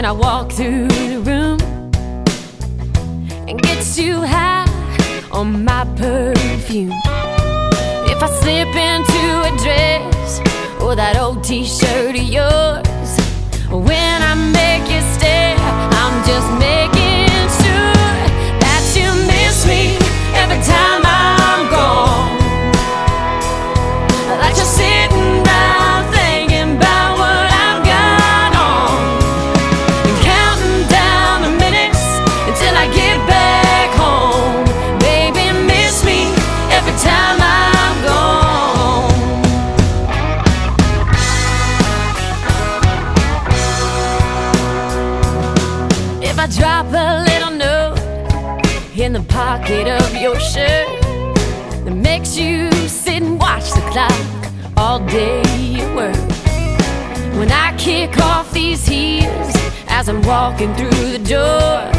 I walk through the room and get too high on my perfume. If I slip into a dress or that old t-shirt of yours, when I make you stare, I'm just making sure that you miss me every time I'm gone. That you're sitting down thinking about what I've got on, and counting down the minutes until I get back home. Baby, miss me every time I'm gone. If I drop a little note in the pocket of your shirt that makes you sit and watch the clock all day at work, when I kick off these heels as I'm walking through the door,